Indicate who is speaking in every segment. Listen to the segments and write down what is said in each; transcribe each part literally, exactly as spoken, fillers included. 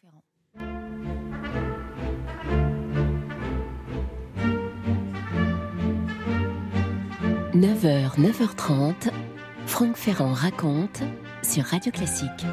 Speaker 1: Ferrand.
Speaker 2: neuf heures, neuf heures trente, Franck Ferrand raconte sur Radio Classique.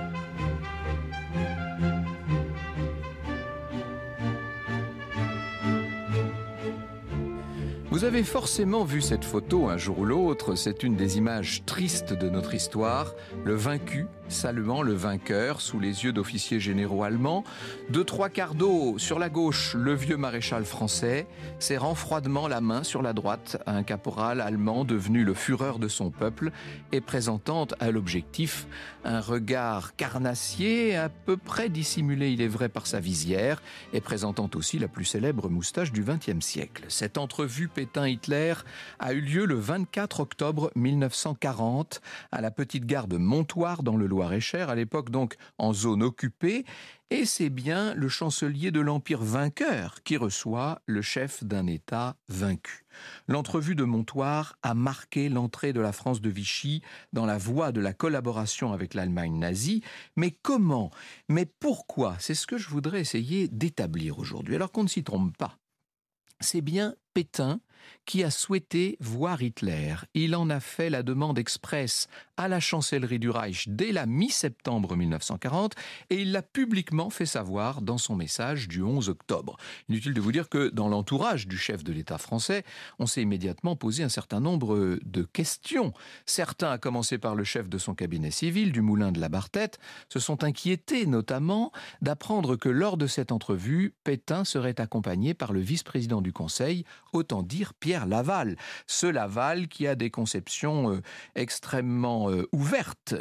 Speaker 3: Vous avez forcément vu cette photo un jour ou l'autre, c'est une des images tristes de notre histoire, le vaincu saluant le vainqueur sous les yeux d'officiers généraux allemands. De trois quarts d'eau sur la gauche, le vieux maréchal français serrant froidement la main sur la droite à un caporal allemand devenu le fureur de son peuple et présentant à l'objectif un regard carnassier à peu près dissimulé, il est vrai, par sa visière et présentant aussi la plus célèbre moustache du vingtième siècle. Cette entrevue Pétain-Hitler a eu lieu le vingt-quatre octobre mille neuf cent quarante à la petite gare de Montoire dans le Loir-et-Cher, à l'époque donc en zone occupée, et c'est bien le chancelier de l'Empire vainqueur qui reçoit le chef d'un État vaincu. L'entrevue de Montoire a marqué l'entrée de la France de Vichy dans la voie de la collaboration avec l'Allemagne nazie. Mais comment ? Mais pourquoi ? C'est ce que je voudrais essayer d'établir aujourd'hui. Alors qu'on ne s'y trompe pas. C'est bien Pétain qui a souhaité voir Hitler. Il en a fait la demande expresse à la chancellerie du Reich dès la mi-septembre mille neuf cent quarante et il l'a publiquement fait savoir dans son message du onze octobre. Inutile de vous dire que dans l'entourage du chef de l'État français, on s'est immédiatement posé un certain nombre de questions. Certains, à commencer par le chef de son cabinet civil, Dumoulin de la Barthète, se sont inquiétés notamment d'apprendre que lors de cette entrevue, Pétain serait accompagné par le vice-président du Conseil, autant dire Pierre Laval. Ce Laval qui a des conceptions euh, extrêmement euh, ouvertes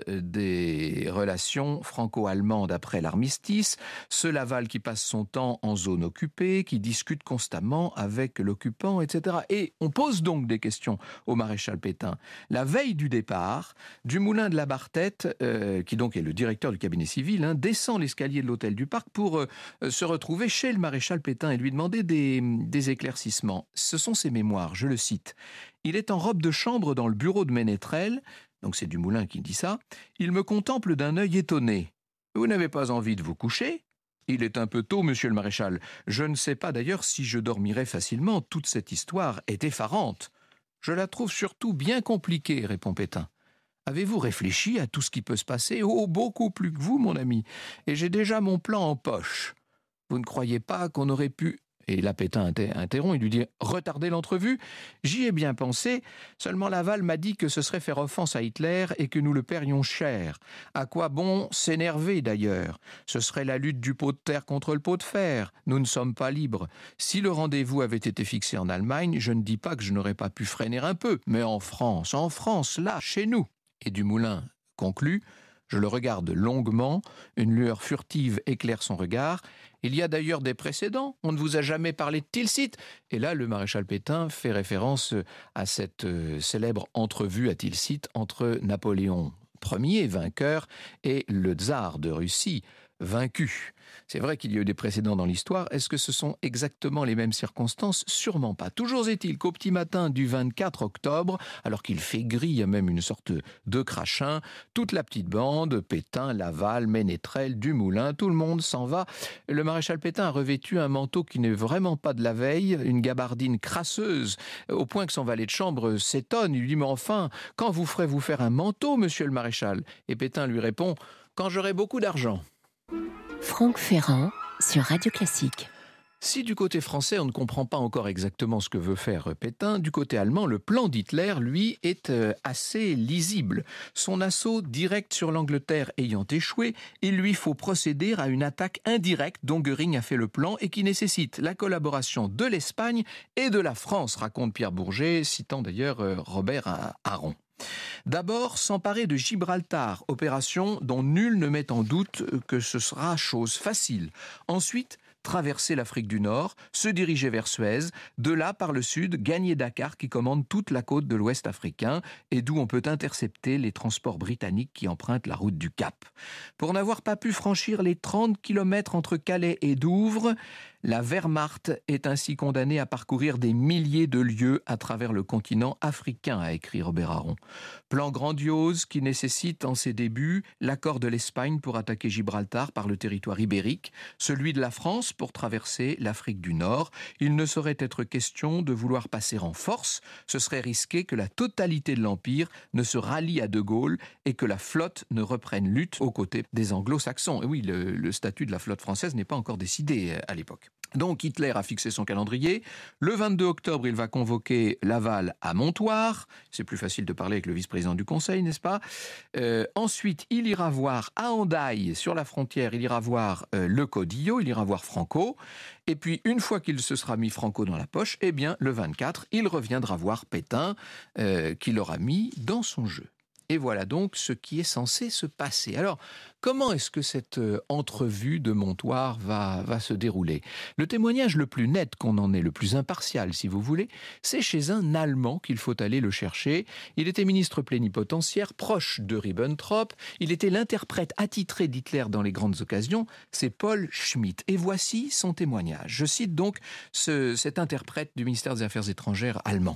Speaker 3: des relations franco-allemandes après l'armistice. Ce Laval qui passe son temps en zone occupée, qui discute constamment avec l'occupant, et cetera. Et on pose donc des questions au maréchal Pétain. La veille du départ, Dumoulin de la Barthète, euh, qui donc est le directeur du cabinet civil, hein, descend l'escalier de l'hôtel du Parc pour euh, se retrouver chez le maréchal Pétain et lui demander des, des éclaircissements. Ce sont ses mémoires, je le cite. Il est en robe de chambre dans le bureau de Ménétrel, donc c'est Dumoulin qui dit ça. Il me contemple d'un œil étonné. Vous n'avez pas envie de vous coucher ? Il est un peu tôt, monsieur le maréchal. Je ne sais pas d'ailleurs si je dormirai facilement. Toute cette histoire est effarante. Je la trouve surtout bien compliquée, répond Pétain. Avez-vous réfléchi à tout ce qui peut se passer ? Oh, beaucoup plus que vous, mon ami. Et j'ai déjà mon plan en poche. Vous ne croyez pas qu'on aurait pu... Et là, Pétain interrompt, il lui dit « Retardez l'entrevue ?» J'y ai bien pensé, seulement Laval m'a dit que ce serait faire offense à Hitler et que nous le paierions cher. À quoi bon s'énerver d'ailleurs ? Ce serait la lutte du pot de terre contre le pot de fer. Nous ne sommes pas libres. Si le rendez-vous avait été fixé en Allemagne, je ne dis pas que je n'aurais pas pu freiner un peu, mais en France, en France, là, chez nous. Et Dumoulin conclut « Je le regarde longuement, une lueur furtive éclaire son regard. Il y a d'ailleurs des précédents, on ne vous a jamais parlé de Tilsit. » Et là, le maréchal Pétain fait référence à cette célèbre entrevue à Tilsit entre Napoléon Ier, vainqueur, et le tsar de Russie, vaincu. C'est vrai qu'il y a eu des précédents dans l'histoire. Est-ce que ce sont exactement les mêmes circonstances ? Sûrement pas. Toujours est-il qu'au petit matin du vingt-quatre octobre, alors qu'il fait gris, il y a même une sorte de crachin, toute la petite bande, Pétain, Laval, Ménétrel, Dumoulin, tout le monde s'en va. Le maréchal Pétain a revêtu un manteau qui n'est vraiment pas de la veille, une gabardine crasseuse, au point que son valet de chambre s'étonne. Il lui dit « Mais enfin, quand vous ferez-vous faire un manteau, monsieur le maréchal ?» Et Pétain lui répond « Quand j'aurai beaucoup d'argent. »
Speaker 2: Franck Ferrand sur Radio Classique.
Speaker 3: Si du côté français, on ne comprend pas encore exactement ce que veut faire Pétain, du côté allemand, le plan d'Hitler, lui, est assez lisible. Son assaut direct sur l'Angleterre ayant échoué, il lui faut procéder à une attaque indirecte dont Göring a fait le plan et qui nécessite la collaboration de l'Espagne et de la France, raconte Pierre Bourget, citant d'ailleurs Robert Aron. D'abord, s'emparer de Gibraltar, opération dont nul ne met en doute que ce sera chose facile. Ensuite, traverser l'Afrique du Nord, se diriger vers Suez, de là par le sud, gagner Dakar qui commande toute la côte de l'Ouest africain et d'où on peut intercepter les transports britanniques qui empruntent la route du Cap. Pour n'avoir pas pu franchir les trente kilomètres entre Calais et Douvres, La Wehrmacht est ainsi condamnée à parcourir des milliers de lieues à travers le continent africain, a écrit Robert Aron. Plan grandiose qui nécessite en ses débuts l'accord de l'Espagne pour attaquer Gibraltar par le territoire ibérique, celui de la France pour traverser l'Afrique du Nord. Il ne saurait être question de vouloir passer en force. Ce serait risquer que la totalité de l'Empire ne se rallie à De Gaulle et que la flotte ne reprenne lutte aux côtés des anglo-saxons. Et oui, le, le statut de la flotte française n'est pas encore décidé à l'époque. Donc Hitler a fixé son calendrier. Le vingt-deux octobre, il va convoquer Laval à Montoire. C'est plus facile de parler avec le vice-président du Conseil, n'est-ce pas ? euh, Ensuite, il ira voir à Hendaye, sur la frontière, il ira voir euh, le Caudillo, il ira voir Franco. Et puis, une fois qu'il se sera mis Franco dans la poche, eh bien, le vingt-quatre, il reviendra voir Pétain, euh, qu'il aura mis dans son jeu. Et voilà donc ce qui est censé se passer. Alors, comment est-ce que cette euh, entrevue de Montoire va, va se dérouler ? Le témoignage le plus net qu'on en ait, le plus impartial si vous voulez, c'est chez un Allemand qu'il faut aller le chercher. Il était ministre plénipotentiaire, proche de Ribbentrop. Il était l'interprète attitré d'Hitler dans les grandes occasions. C'est Paul Schmitt. Et voici son témoignage. Je cite donc ce, cet interprète du ministère des Affaires étrangères allemand.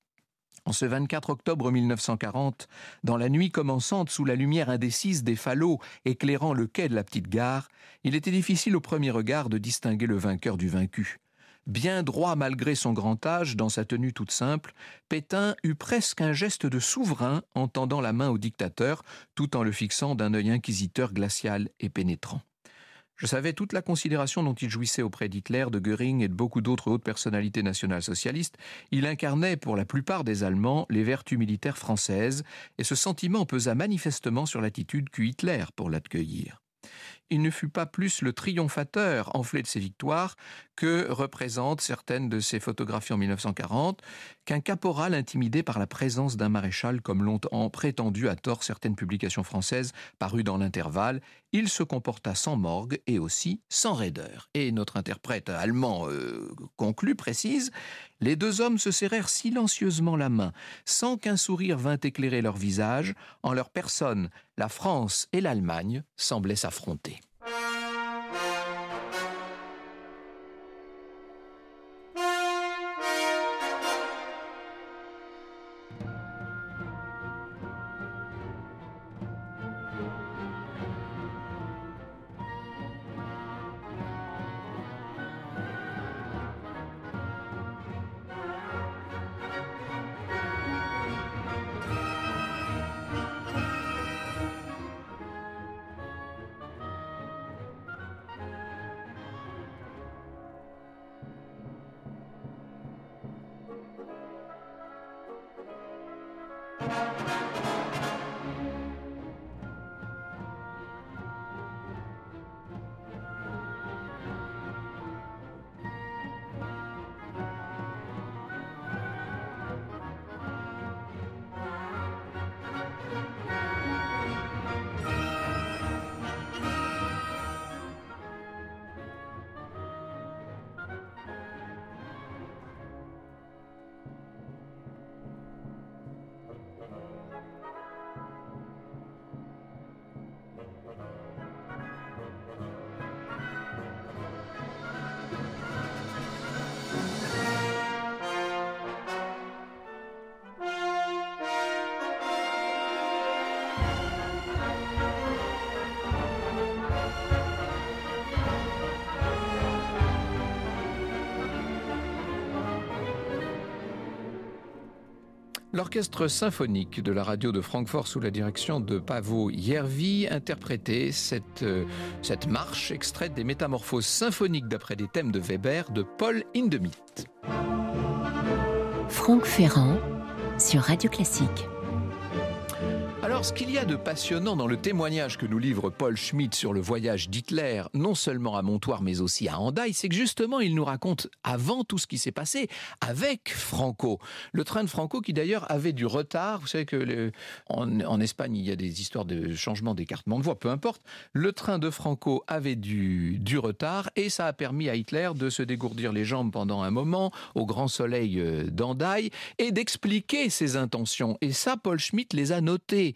Speaker 3: En ce vingt-quatre octobre mille neuf cent quarante, dans la nuit commençante sous la lumière indécise des falots éclairant le quai de la petite gare, il était difficile au premier regard de distinguer le vainqueur du vaincu. Bien droit malgré son grand âge, dans sa tenue toute simple, Pétain eut presque un geste de souverain en tendant la main au dictateur, tout en le fixant d'un œil inquisiteur glacial et pénétrant. Je savais toute la considération dont il jouissait auprès d'Hitler, de Göring et de beaucoup d'autres hautes personnalités nationales-socialistes. Il incarnait, pour la plupart des Allemands, les vertus militaires françaises, et ce sentiment pesa manifestement sur l'attitude qu'eut Hitler pour l'accueillir. Il ne fut pas plus le triomphateur enflé de ses victoires que représentent certaines de ses photographies en mille neuf cent quarante, qu'un caporal intimidé par la présence d'un maréchal, comme l'ont prétendu à tort certaines publications françaises parues dans l'intervalle. Il se comporta sans morgue et aussi sans raideur. Et notre interprète allemand euh, conclut, précise, « Les deux hommes se serrèrent silencieusement la main, sans qu'un sourire vînt éclairer leur visage. En leur personne, la France et l'Allemagne semblaient s'affronter. » L'orchestre symphonique de la radio de Francfort sous la direction de Paavo Järvi interprétait cette, euh, cette marche extraite des Métamorphoses symphoniques d'après des thèmes de Weber de Paul Hindemith.
Speaker 2: Franck Ferrand sur Radio Classique.
Speaker 3: Alors, ce qu'il y a de passionnant dans le témoignage que nous livre Paul Schmitt sur le voyage d'Hitler, non seulement à Montoire, mais aussi à Hendaye, c'est que justement, il nous raconte avant tout ce qui s'est passé avec Franco. Le train de Franco qui d'ailleurs avait du retard. Vous savez que le, en, en Espagne, il y a des histoires de changement d'écartement de voie, peu importe. Le train de Franco avait du, du retard et ça a permis à Hitler de se dégourdir les jambes pendant un moment au grand soleil d'Hendaye et d'expliquer ses intentions. Et ça, Paul Schmitt les a notées.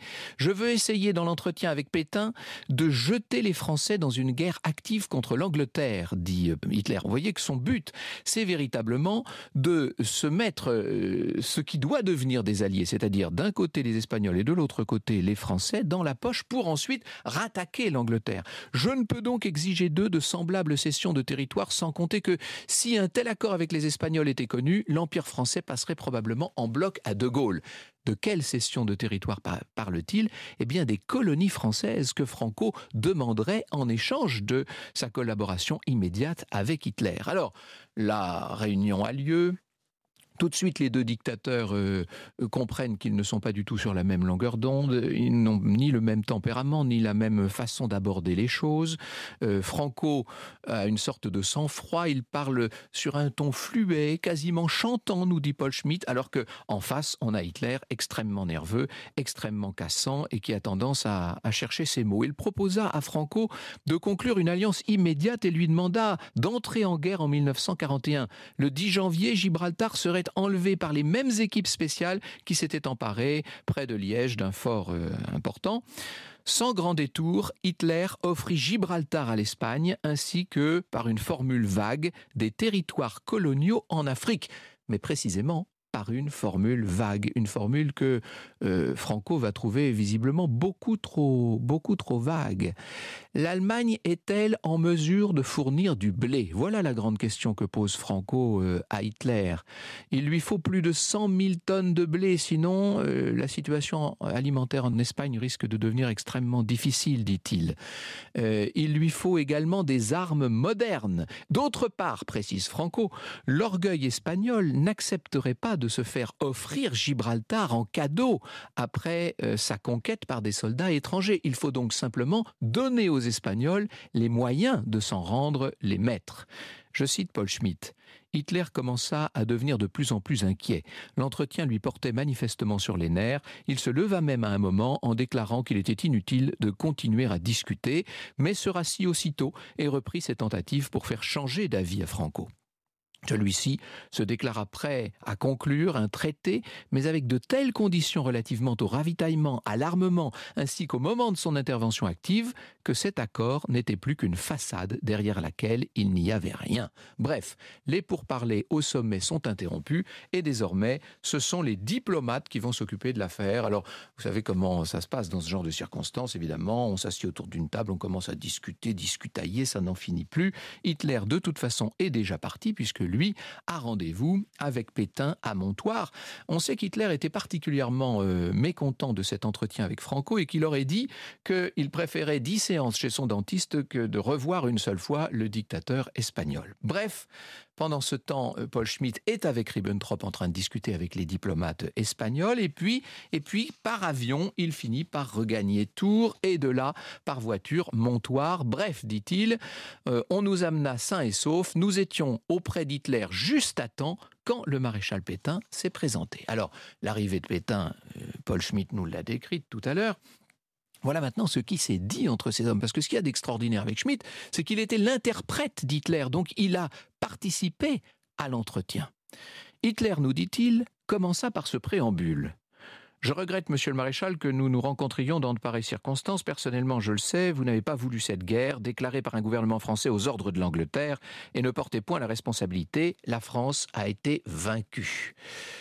Speaker 3: Je veux essayer dans l'entretien avec Pétain de jeter les Français dans une guerre active contre l'Angleterre, dit Hitler. Vous voyez que son but, c'est véritablement de se mettre euh, ce qui doit devenir des alliés, c'est-à-dire d'un côté les Espagnols et de l'autre côté les Français, dans la poche pour ensuite rattaquer l'Angleterre. Je ne peux donc exiger d'eux de semblables cessions de territoire, sans compter que si un tel accord avec les Espagnols était connu, l'Empire français passerait probablement en bloc à De Gaulle. De quelle cession de territoire parle-t-il ? Eh bien des colonies françaises que Franco demanderait en échange de sa collaboration immédiate avec Hitler. Alors, la réunion a lieu. Tout de suite, les deux dictateurs euh, comprennent qu'ils ne sont pas du tout sur la même longueur d'onde. Ils n'ont ni le même tempérament, ni la même façon d'aborder les choses. Euh, Franco a une sorte de sang-froid. Il parle sur un ton fluet, quasiment chantant, nous dit Paul Schmitt, alors qu'en face, on a Hitler extrêmement nerveux, extrêmement cassant et qui a tendance à, à chercher ses mots. Il proposa à Franco de conclure une alliance immédiate et lui demanda d'entrer en guerre en mille neuf cent quarante et un. Le dix janvier, Gibraltar serait enlevé par les mêmes équipes spéciales qui s'étaient emparées près de Liège d'un fort euh, important. Sans grand détour, Hitler offrit Gibraltar à l'Espagne ainsi que, par une formule vague, des territoires coloniaux en Afrique. Mais précisément par une formule vague, une formule que euh, Franco va trouver visiblement beaucoup trop, beaucoup trop vague. L'Allemagne est-elle en mesure de fournir du blé ? Voilà la grande question que pose Franco euh, à Hitler. Il lui faut plus de cent mille tonnes de blé, sinon euh, la situation alimentaire en Espagne risque de devenir extrêmement difficile, dit-il. Euh, il lui faut également des armes modernes. D'autre part, précise Franco, l'orgueil espagnol n'accepterait pas de se faire offrir Gibraltar en cadeau après euh, sa conquête par des soldats étrangers. Il faut donc simplement donner aux Espagnols les moyens de s'en rendre les maîtres. Je cite Paul Schmitt. Hitler commença à devenir de plus en plus inquiet. L'entretien lui portait manifestement sur les nerfs. Il se leva même à un moment en déclarant qu'il était inutile de continuer à discuter, mais se rassit aussitôt et reprit ses tentatives pour faire changer d'avis à Franco. Celui-ci se déclara prêt à conclure un traité, mais avec de telles conditions relativement au ravitaillement, à l'armement, ainsi qu'au moment de son intervention active, que cet accord n'était plus qu'une façade derrière laquelle il n'y avait rien. Bref, les pourparlers au sommet sont interrompus et désormais, ce sont les diplomates qui vont s'occuper de l'affaire. Alors, vous savez comment ça se passe dans ce genre de circonstances, évidemment. On s'assied autour d'une table, on commence à discuter, discutailler, ça n'en finit plus. Hitler, de toute façon, est déjà parti, puisque lui a rendez-vous avec Pétain à Montoire. On sait qu'Hitler était particulièrement euh, mécontent de cet entretien avec Franco et qu'il aurait dit qu'il préférait dix séances chez son dentiste que de revoir une seule fois le dictateur espagnol. Bref, pendant ce temps, Paul Schmitt est avec Ribbentrop en train de discuter avec les diplomates espagnols et puis, et puis par avion, il finit par regagner Tours et de là, par voiture, Montoire. Bref, dit-il, euh, on nous amena sains et saufs, nous étions auprès d'Hitler juste à temps quand le maréchal Pétain s'est présenté. Alors, l'arrivée de Pétain, euh, Paul Schmitt nous l'a décrite tout à l'heure. Voilà maintenant ce qui s'est dit entre ces hommes. Parce que ce qu'il y a d'extraordinaire avec Schmitt, c'est qu'il était l'interprète d'Hitler. Donc il a participé à l'entretien. Hitler, nous dit-il, commença par ce préambule. « Je regrette, monsieur le maréchal, que nous nous rencontrions dans de pareilles circonstances. Personnellement, je le sais, vous n'avez pas voulu cette guerre, déclarée par un gouvernement français aux ordres de l'Angleterre, et ne portez point la responsabilité. La France a été vaincue. »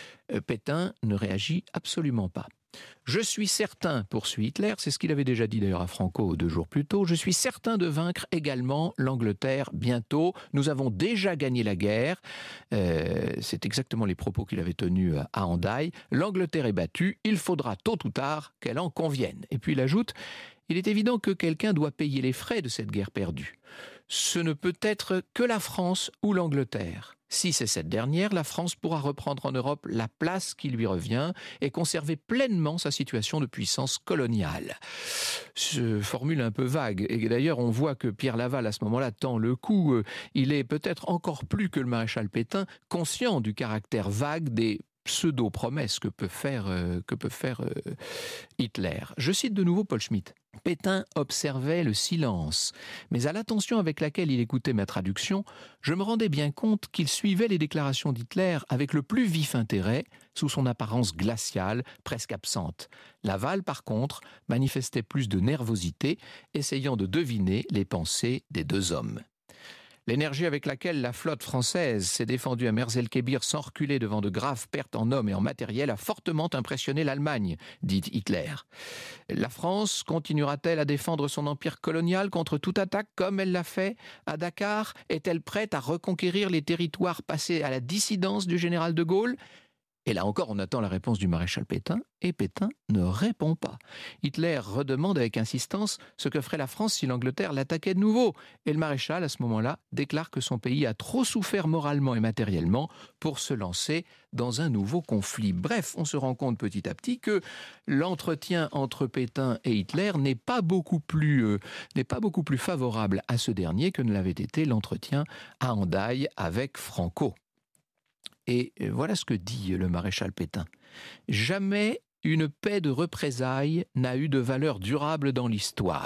Speaker 3: Pétain ne réagit absolument pas. Je suis certain, poursuit Hitler, c'est ce qu'il avait déjà dit d'ailleurs à Franco deux jours plus tôt, je suis certain de vaincre également l'Angleterre bientôt. Nous avons déjà gagné la guerre. Euh, c'est exactement les propos qu'il avait tenus à Hendaye. L'Angleterre est battue, il faudra tôt ou tard qu'elle en convienne. Et puis il ajoute, il est évident que quelqu'un doit payer les frais de cette guerre perdue. Ce ne peut être que la France ou l'Angleterre. Si c'est cette dernière, la France pourra reprendre en Europe la place qui lui revient et conserver pleinement sa situation de puissance coloniale. Ce formule un peu vague. Et d'ailleurs, on voit que Pierre Laval, à ce moment-là, tend le coup. Il est peut-être encore plus que le maréchal Pétain conscient du caractère vague des pseudo-promesses que peut faire, euh, que peut faire euh, Hitler. Je cite de nouveau Paul Schmitt. Pétain observait le silence, mais à l'attention avec laquelle il écoutait ma traduction, je me rendais bien compte qu'il suivait les déclarations d'Hitler avec le plus vif intérêt, sous son apparence glaciale, presque absente. Laval, par contre, manifestait plus de nervosité, essayant de deviner les pensées des deux hommes. L'énergie avec laquelle la flotte française s'est défendue à Merz-el-Kébir sans reculer devant de graves pertes en hommes et en matériel a fortement impressionné l'Allemagne, dit Hitler. La France continuera-t-elle à défendre son empire colonial contre toute attaque comme elle l'a fait à Dakar? Est-elle prête à reconquérir les territoires passés à la dissidence du général de Gaulle? Et là encore, on attend la réponse du maréchal Pétain, et Pétain ne répond pas. Hitler redemande avec insistance ce que ferait la France si l'Angleterre l'attaquait de nouveau. Et le maréchal, à ce moment-là, déclare que son pays a trop souffert moralement et matériellement pour se lancer dans un nouveau conflit. Bref, on se rend compte petit à petit que l'entretien entre Pétain et Hitler n'est pas beaucoup plus, euh, n'est pas beaucoup plus favorable à ce dernier que ne l'avait été l'entretien à Hendaye avec Franco. Et voilà ce que dit le maréchal Pétain. « Jamais une paix de représailles n'a eu de valeur durable dans l'histoire. »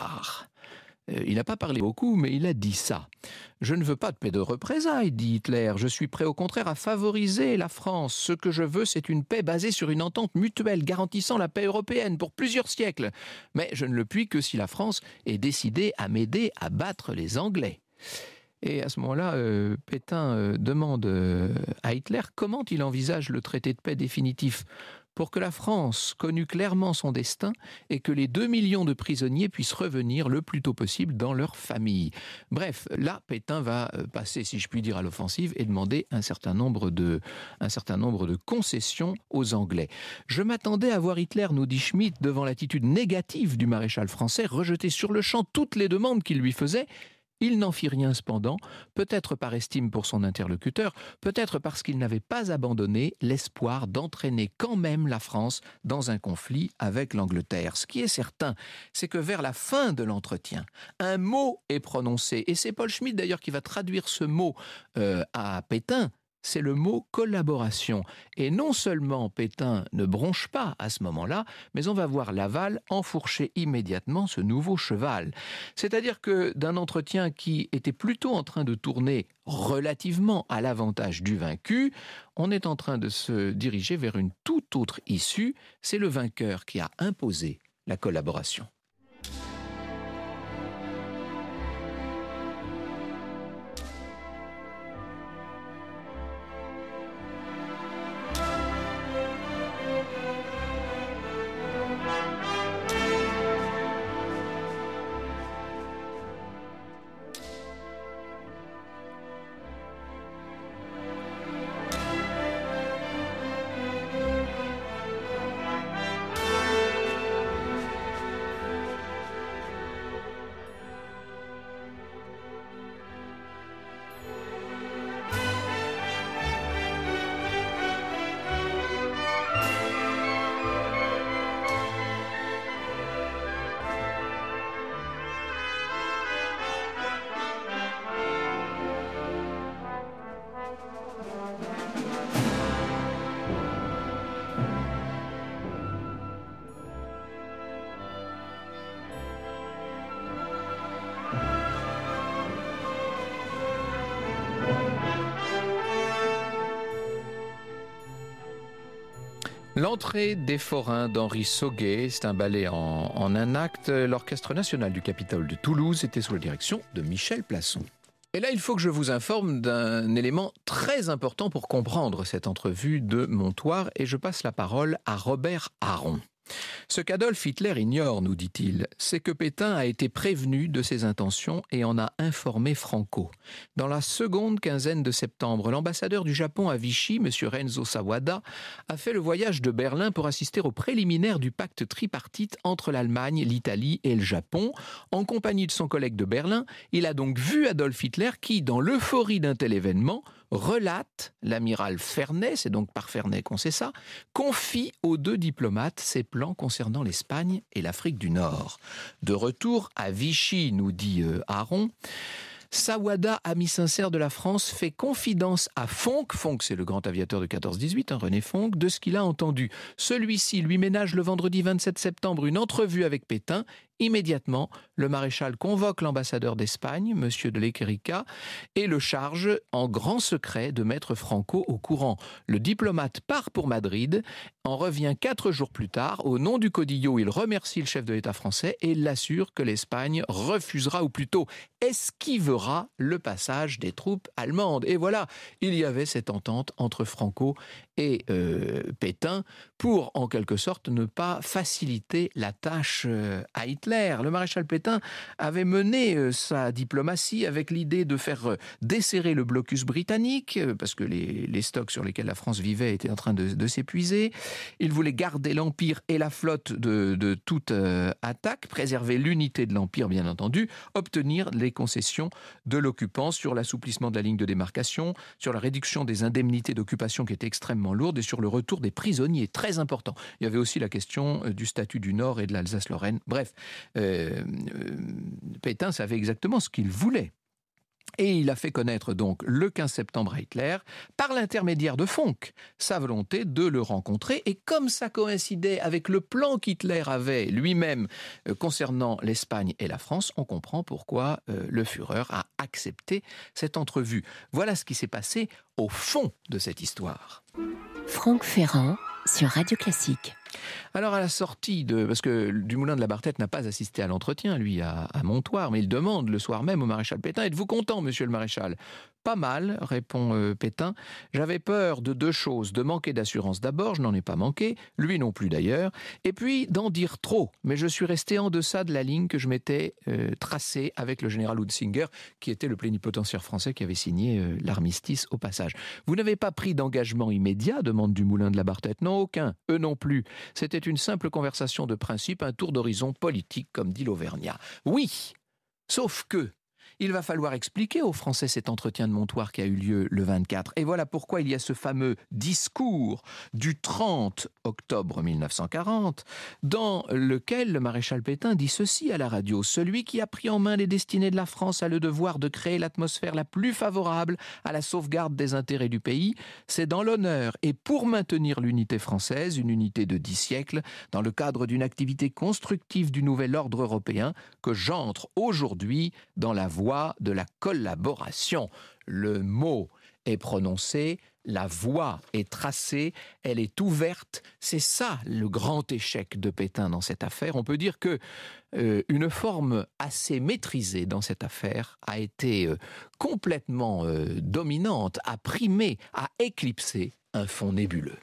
Speaker 3: Il n'a pas parlé beaucoup, mais il a dit ça. « Je ne veux pas de paix de représailles, dit Hitler. Je suis prêt au contraire à favoriser la France. Ce que je veux, c'est une paix basée sur une entente mutuelle garantissant la paix européenne pour plusieurs siècles. Mais je ne le puis que si la France est décidée à m'aider à battre les Anglais. » Et à ce moment-là, euh, Pétain euh, demande euh, à Hitler comment il envisage le traité de paix définitif pour que la France connût clairement son destin et que les deux millions de prisonniers puissent revenir le plus tôt possible dans leur famille. Bref, là, Pétain va passer, si je puis dire, à l'offensive et demander un certain nombre de, un certain nombre de concessions aux Anglais. Je m'attendais à voir Hitler, nous dit Schmitt, devant l'attitude négative du maréchal français, rejeter sur le champ toutes les demandes qu'il lui faisait. Il n'en fit rien cependant, peut-être par estime pour son interlocuteur, peut-être parce qu'il n'avait pas abandonné l'espoir d'entraîner quand même la France dans un conflit avec l'Angleterre. Ce qui est certain, c'est que vers la fin de l'entretien, un mot est prononcé, et c'est Paul Schmitt d'ailleurs qui va traduire ce mot euh, à Pétain. C'est le mot collaboration. Et non seulement Pétain ne bronche pas à ce moment-là, mais on va voir Laval enfourcher immédiatement ce nouveau cheval. C'est-à-dire que d'un entretien qui était plutôt en train de tourner relativement à l'avantage du vaincu, on est en train de se diriger vers une toute autre issue. C'est le vainqueur qui a imposé la collaboration. L'entrée des forains d'Henri Sauguet, c'est un ballet en, en un acte. L'Orchestre national du Capitole de Toulouse était sous la direction de Michel Plasson. Et là, il faut que je vous informe d'un élément très important pour comprendre cette entrevue de Montoire, et je passe la parole à Robert Aron. Ce qu'Adolf Hitler ignore, nous dit-il, c'est que Pétain a été prévenu de ses intentions et en a informé Franco. Dans la seconde quinzaine de septembre, l'ambassadeur du Japon à Vichy, M. Renzo Sawada, a fait le voyage de Berlin pour assister aux préliminaires du pacte tripartite entre l'Allemagne, l'Italie et le Japon. En compagnie de son collègue de Berlin, il a donc vu Adolf Hitler qui, dans l'euphorie d'un tel événement, relate, l'amiral Ferney, c'est donc par Ferney qu'on sait ça, confie aux deux diplomates ses plans concernant l'Espagne et l'Afrique du Nord. De retour à Vichy, nous dit euh, Aron, Sawada, ami sincère de la France, fait confidence à Fonck, Fonck c'est le grand aviateur de quatorze dix-huit, hein, René Fonck, de ce qu'il a entendu. Celui-ci lui ménage le vendredi vingt-sept septembre une entrevue avec Pétain Immédiatement, le maréchal convoque l'ambassadeur d'Espagne, M. de Lequerica, et le charge en grand secret de mettre Franco au courant. Le diplomate part pour Madrid, en revient quatre jours plus tard. Au nom du caudillo, il remercie le chef de l'État français et l'assure que l'Espagne refusera, ou plutôt esquivera, le passage des troupes allemandes. Et voilà, il y avait cette entente entre Franco et euh, Pétain pour, en quelque sorte, ne pas faciliter la tâche euh, à Hitler. Le maréchal Pétain avait mené euh, sa diplomatie avec l'idée de faire euh, desserrer le blocus britannique, euh, parce que les, les stocks sur lesquels la France vivait étaient en train de, de s'épuiser. Il voulait garder l'Empire et la flotte de, de toute euh, attaque, préserver l'unité de l'Empire, bien entendu, obtenir les concessions de l'occupant sur l'assouplissement de la ligne de démarcation, sur la réduction des indemnités d'occupation qui étaient extrêmement lourdes et sur le retour des prisonniers, très important. Il y avait aussi la question du statut du Nord et de l'Alsace-Lorraine. Bref, euh, euh, Pétain savait exactement ce qu'il voulait. Et il a fait connaître donc le quinze septembre à Hitler, par l'intermédiaire de Fonck, sa volonté de le rencontrer. Et comme ça coïncidait avec le plan qu'Hitler avait lui-même euh, concernant l'Espagne et la France, on comprend pourquoi euh, le Führer a accepté cette entrevue. Voilà ce qui s'est passé au fond de cette histoire.
Speaker 2: Franck Ferrand sur Radio Classique.
Speaker 3: Alors à la sortie de... Parce que Dumoulin de la Barthette n'a pas assisté à l'entretien, lui, à, à Montoire, mais il demande le soir même au maréchal Pétain « Êtes-vous content, monsieur le maréchal ?» « Pas mal, répond euh, Pétain. J'avais peur de deux choses, de manquer d'assurance d'abord, je n'en ai pas manqué, lui non plus d'ailleurs, et puis d'en dire trop. Mais je suis resté en deçà de la ligne que je m'étais euh, tracée avec le général Huntzinger, qui était le plénipotentiaire français qui avait signé euh, l'armistice au passage. Vous n'avez pas pris d'engagement immédiat, demande Dumoulin de la Barthette. Non, aucun, eux non plus. C'était une simple conversation de principe, un tour d'horizon politique, comme dit l'Auvergnat. Oui, sauf que il va falloir expliquer aux Français cet entretien de Montoire qui a eu lieu le vingt-quatre. Et voilà pourquoi il y a ce fameux discours du trente octobre mille neuf cent quarante, dans lequel le maréchal Pétain dit ceci à la radio. « Celui qui a pris en main les destinées de la France a le devoir de créer l'atmosphère la plus favorable à la sauvegarde des intérêts du pays. C'est dans l'honneur et pour maintenir l'unité française, une unité de dix siècles, dans le cadre d'une activité constructive du nouvel ordre européen, que j'entre aujourd'hui dans la voie de la collaboration. » Le mot est prononcé, la voie est tracée, elle est ouverte. C'est ça le grand échec de Pétain dans cette affaire. On peut dire que euh, une forme assez maîtrisée dans cette affaire a été euh, complètement euh, dominante, a primé, a éclipsé un fond nébuleux.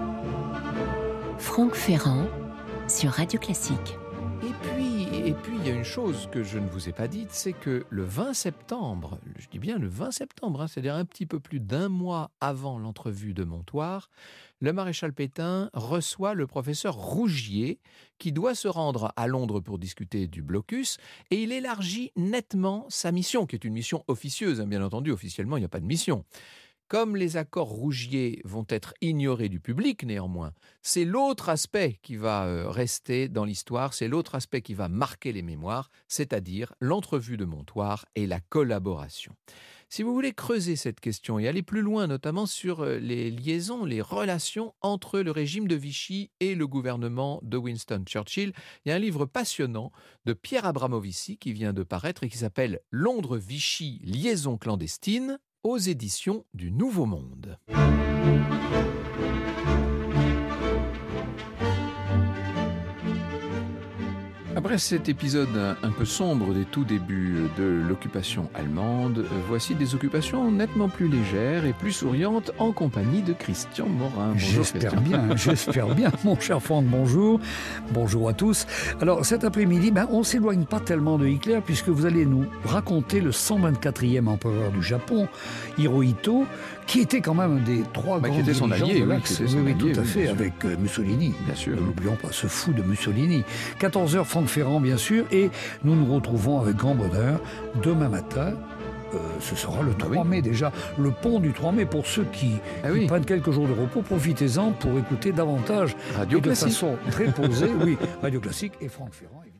Speaker 2: Franck Ferrand sur Radio Classique.
Speaker 3: Et puis, et puis, il y a une chose que je ne vous ai pas dite, c'est que le vingt septembre, je dis bien le vingt septembre, hein, c'est-à-dire un petit peu plus d'un mois avant l'entrevue de Montoire, le maréchal Pétain reçoit le professeur Rougier, qui doit se rendre à Londres pour discuter du blocus, et il élargit nettement sa mission, qui est une mission officieuse, hein, bien entendu, officiellement, il n'y a pas de mission. Comme les accords Rougier vont être ignorés du public néanmoins, c'est l'autre aspect qui va rester dans l'histoire, c'est l'autre aspect qui va marquer les mémoires, c'est-à-dire l'entrevue de Montoire et la collaboration. Si vous voulez creuser cette question et aller plus loin, notamment sur les liaisons, les relations entre le régime de Vichy et le gouvernement de Winston Churchill, il y a un livre passionnant de Pierre Abramovici qui vient de paraître et qui s'appelle « Londres-Vichy, liaison clandestine » aux éditions du Nouveau Monde. Après cet épisode un peu sombre des tout débuts de l'occupation allemande, voici des occupations nettement plus légères et plus souriantes en compagnie de Christian Morin.
Speaker 1: Bonjour, j'espère Christian. bien, j'espère bien, mon cher Franck, bonjour. Bonjour à tous. Alors cet après-midi, ben, on ne s'éloigne pas tellement de Hitler puisque vous allez nous raconter le cent vingt-quatrième empereur du Japon, Hirohito, qui était quand même un des trois bah, grands dirigeants son allié, de l'Axe. Oui, oui, oui, tout à oui, fait, avec euh, Mussolini.
Speaker 3: Bien sûr.
Speaker 1: N'oublions pas ce fou de Mussolini. quatorze heures, Franck Ferrand, bien sûr, et nous nous retrouvons avec grand bonheur demain matin. Euh, ce sera le trois mai déjà, le pont du trois mai. Pour ceux qui, ah oui. qui prennent quelques jours de repos, profitez-en pour écouter davantage
Speaker 3: Radio
Speaker 1: et de
Speaker 3: Classique.
Speaker 1: façon très posée. Oui, Radio Classique et Franck Ferrand. Évidemment.